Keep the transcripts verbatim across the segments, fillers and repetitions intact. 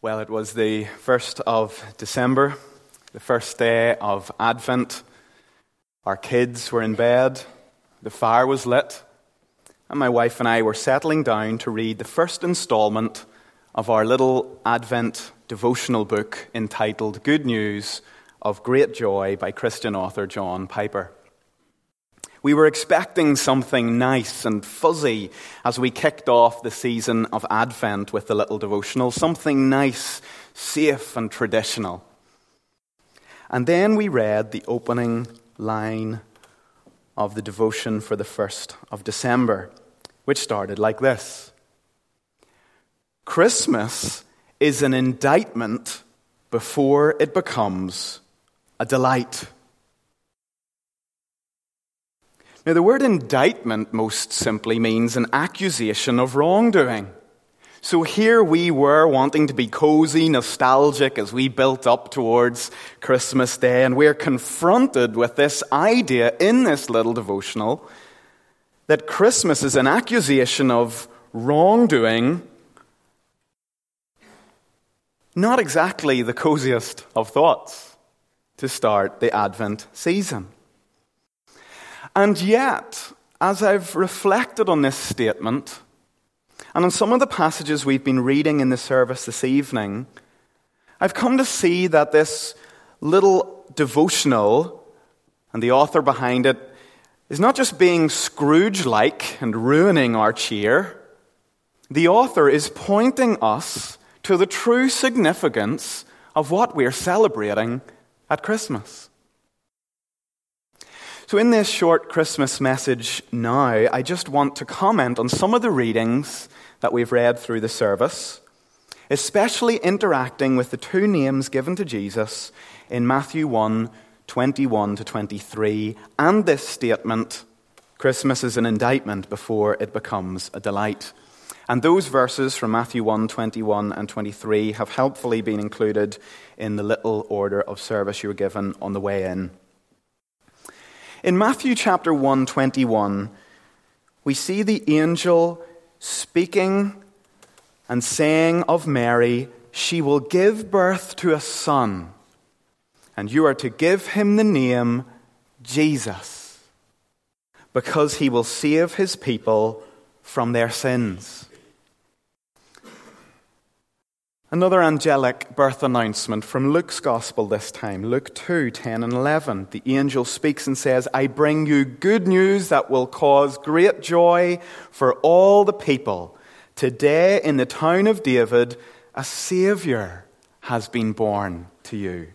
Well, it was the first of December, the first day of Advent. Our kids were in bed, the fire was lit, and my wife and I were settling down to read the first installment of our little Advent devotional book entitled Good News of Great Joy by Christian author John Piper. We were expecting something nice and fuzzy as we kicked off the season of Advent with the little devotional, something nice, safe and traditional. And then we read the opening line of the devotion for the first of December, which started like this. Christmas is an indictment before it becomes a delight. Now, the word indictment most simply means an accusation of wrongdoing. So here we were wanting to be cozy, nostalgic as we built up towards Christmas Day, and we're confronted with this idea in this little devotional that Christmas is an accusation of wrongdoing. Not exactly the coziest of thoughts to start the Advent season. And yet, as I've reflected on this statement, and on some of the passages we've been reading in the service this evening, I've come to see that this little devotional, and the author behind it, is not just being Scrooge-like and ruining our cheer. The author is pointing us to the true significance of what we're celebrating at Christmas. So in this short Christmas message now, I just want to comment on some of the readings that we've read through the service, especially interacting with the two names given to Jesus in Matthew one, twenty-one to twenty-three, and this statement, Christmas is an indictment before it becomes a delight. And those verses from Matthew one, twenty-one and twenty-three have helpfully been included in the little order of service you were given on the way in. In Matthew chapter one, twenty-one, we see the angel speaking and saying of Mary, she will give birth to a son, and you are to give him the name Jesus, because he will save his people from their sins. Another angelic birth announcement from Luke's Gospel this time, Luke two, ten and eleven. The angel speaks and says, I bring you good news that will cause great joy for all the people. Today in the town of David, a Savior has been born to you.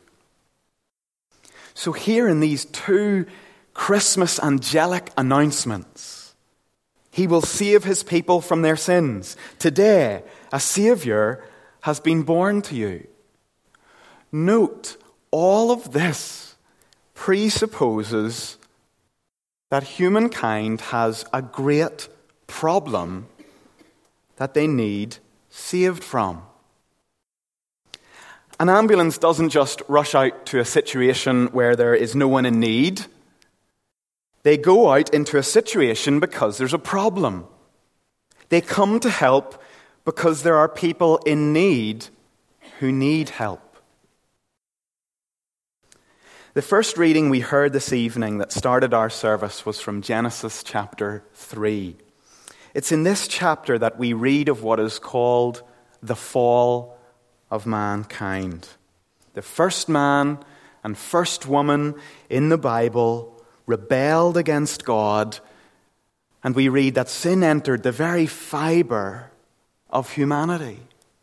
So here in these two Christmas angelic announcements, he will save his people from their sins. Today, a Savior has been born to you. Note, all of this presupposes that humankind has a great problem that they need saved from. An ambulance doesn't just rush out to a situation where there is no one in need. They go out into a situation because there's a problem. They come to help because there are people in need who need help. The first reading we heard this evening that started our service was from Genesis chapter three. It's in this chapter that we read of what is called the fall of mankind. The first man and first woman in the Bible rebelled against God, and we read that sin entered the very fiber of humanity.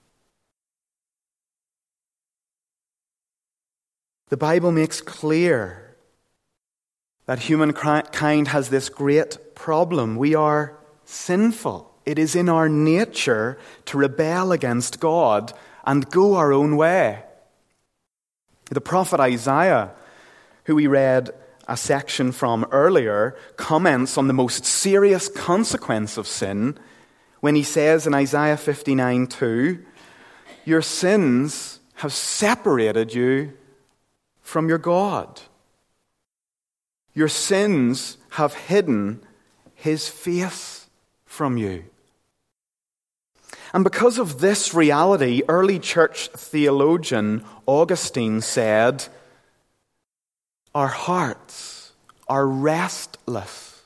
The Bible makes clear that humankind has this great problem. We are sinful. It is in our nature to rebel against God and go our own way. The prophet Isaiah, who we read a section from earlier, comments on the most serious consequence of sin when he says in Isaiah fifty-nine two, your sins have separated you from your God. Your sins have hidden his face from you. And because of this reality, early church theologian Augustine said, our hearts are restless.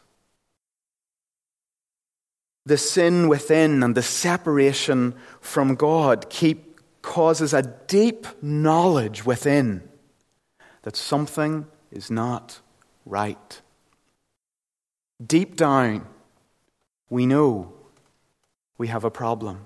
The sin within and the separation from God keep causes a deep knowledge within that something is not right. Deep down, we know we have a problem.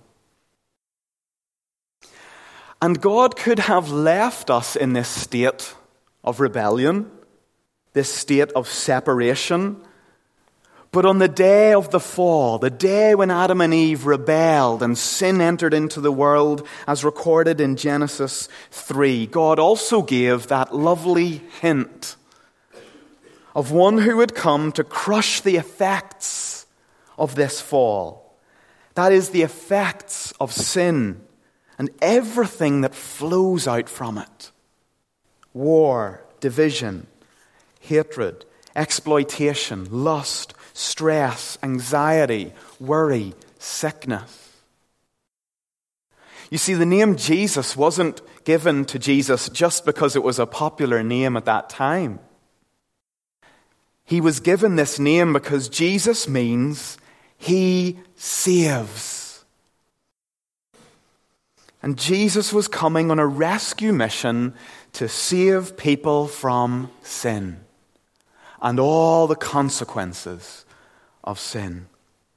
And God could have left us in this state of rebellion, this state of separation. But on the day of the fall, the day when Adam and Eve rebelled and sin entered into the world, as recorded in Genesis three, God also gave that lovely hint of one who would come to crush the effects of this fall. That is, the effects of sin and everything that flows out from it. War, division, hatred, exploitation, lust, stress, anxiety, worry, sickness. You see, the name Jesus wasn't given to Jesus just because it was a popular name at that time. He was given this name because Jesus means He saves. And Jesus was coming on a rescue mission to save people from sin and all the consequences of sin.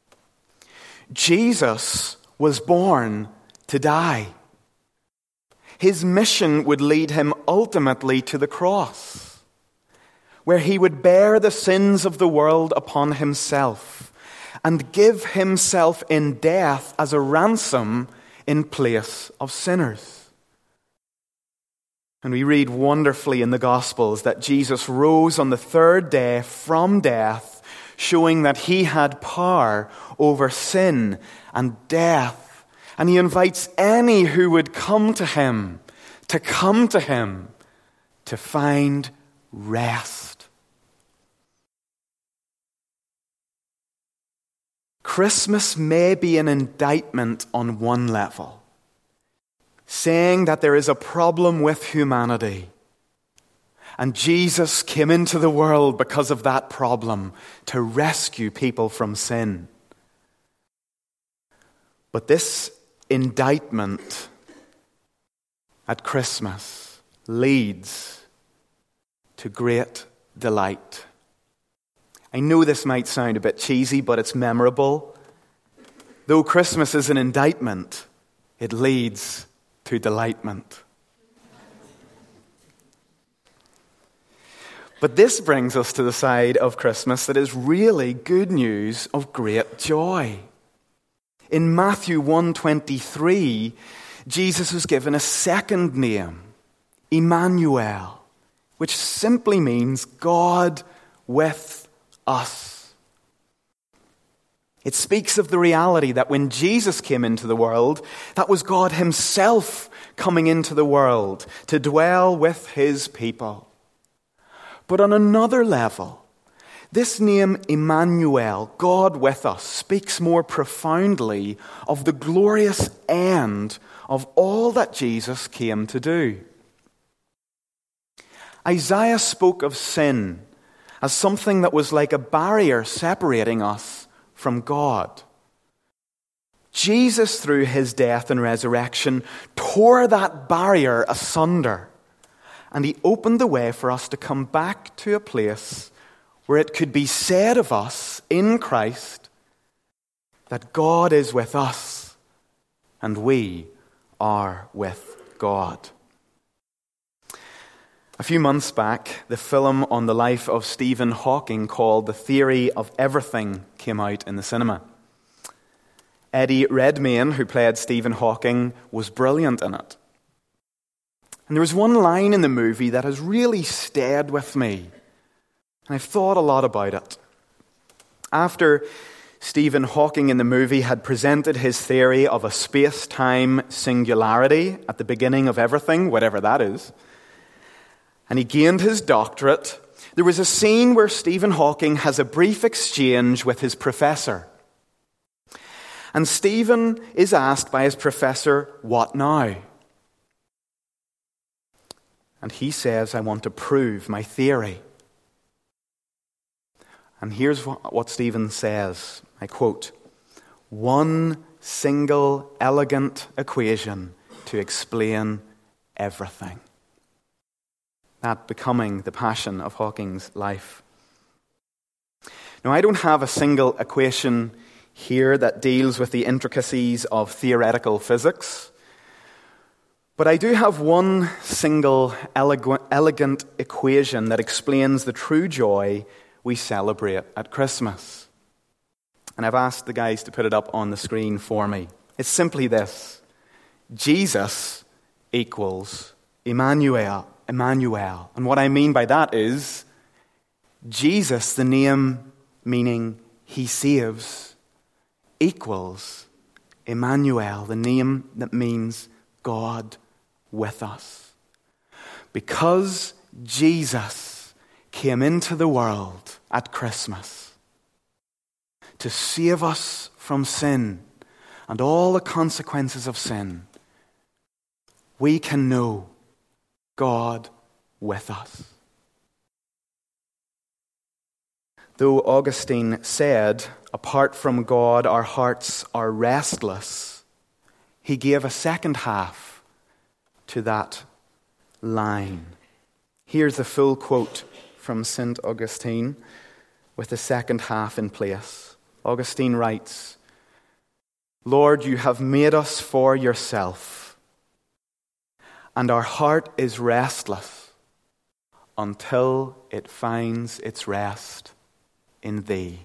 Jesus was born to die. His mission would lead him ultimately to the cross, where he would bear the sins of the world upon himself and give himself in death as a ransom in place of sinners. And we read wonderfully in the Gospels that Jesus rose on the third day from death, showing that he had power over sin and death. And he invites any who would come to him to come to him to find rest. Christmas may be an indictment on one level, saying that there is a problem with humanity. And Jesus came into the world because of that problem to rescue people from sin. But this indictment at Christmas leads to great delight. I know this might sound a bit cheesy, but it's memorable. Though Christmas is an indictment, it leads to delightment. But this brings us to the side of Christmas that is really good news of great joy. In Matthew one twenty-three, Jesus was given a second name, Emmanuel, which simply means God with us. It speaks of the reality that when Jesus came into the world, that was God himself coming into the world to dwell with his people. But on another level, this name Emmanuel, God with us, speaks more profoundly of the glorious end of all that Jesus came to do. Isaiah spoke of sin as something that was like a barrier separating us from God. Jesus, through his death and resurrection, tore that barrier asunder, and he opened the way for us to come back to a place where it could be said of us in Christ that God is with us and we are with God. A few months back, the film on the life of Stephen Hawking called The Theory of Everything came out in the cinema. Eddie Redmayne, who played Stephen Hawking, was brilliant in it. And there was one line in the movie that has really stayed with me, and I've thought a lot about it. After Stephen Hawking in the movie had presented his theory of a space-time singularity at the beginning of everything, whatever that is, and he gained his doctorate, there was a scene where Stephen Hawking has a brief exchange with his professor. And Stephen is asked by his professor, what now? And he says, I want to prove my theory. And here's what, what Stephen says, I quote, one single elegant equation to explain everything. That becoming the passion of Hawking's life. Now, I don't have a single equation here that deals with the intricacies of theoretical physics, but I do have one single elegant, elegant equation that explains the true joy we celebrate at Christmas. And I've asked the guys to put it up on the screen for me. It's simply this: Jesus equals Emmanuel. Emmanuel. And what I mean by that is Jesus, the name meaning he saves, equals Emmanuel, the name that means God with us. Because Jesus came into the world at Christmas to save us from sin and all the consequences of sin, we can know God with us. Though Augustine said, apart from God our hearts are restless, he gave a second half to that line. Here's the full quote from Saint Augustine with the second half in place. Augustine writes, Lord, you have made us for yourself, and our heart is restless until it finds its rest in thee.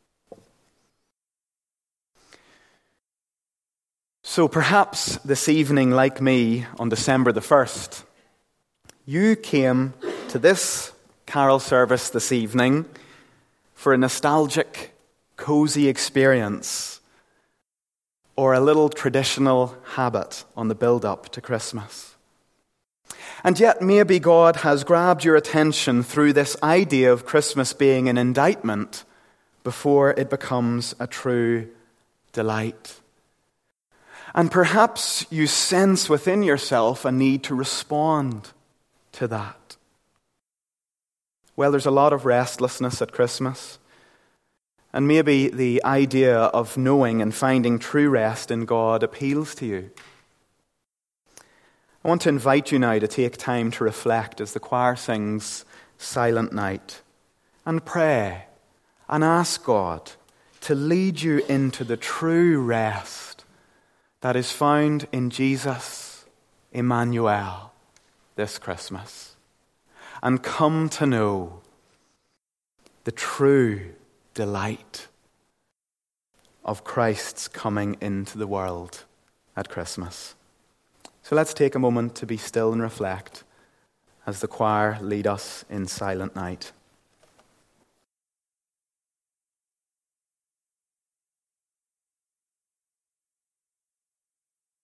So perhaps this evening, like me, on December the first, you came to this carol service this evening for a nostalgic, cozy experience or a little traditional habit on the build-up to Christmas. And yet maybe God has grabbed your attention through this idea of Christmas being an indictment before it becomes a true delight. And perhaps you sense within yourself a need to respond to that. Well, there's a lot of restlessness at Christmas. And maybe the idea of knowing and finding true rest in God appeals to you. I want to invite you now to take time to reflect as the choir sings Silent Night and pray and ask God to lead you into the true rest that is found in Jesus, Emmanuel, this Christmas, and come to know the true delight of Christ's coming into the world at Christmas. So let's take a moment to be still and reflect as the choir lead us in Silent Night.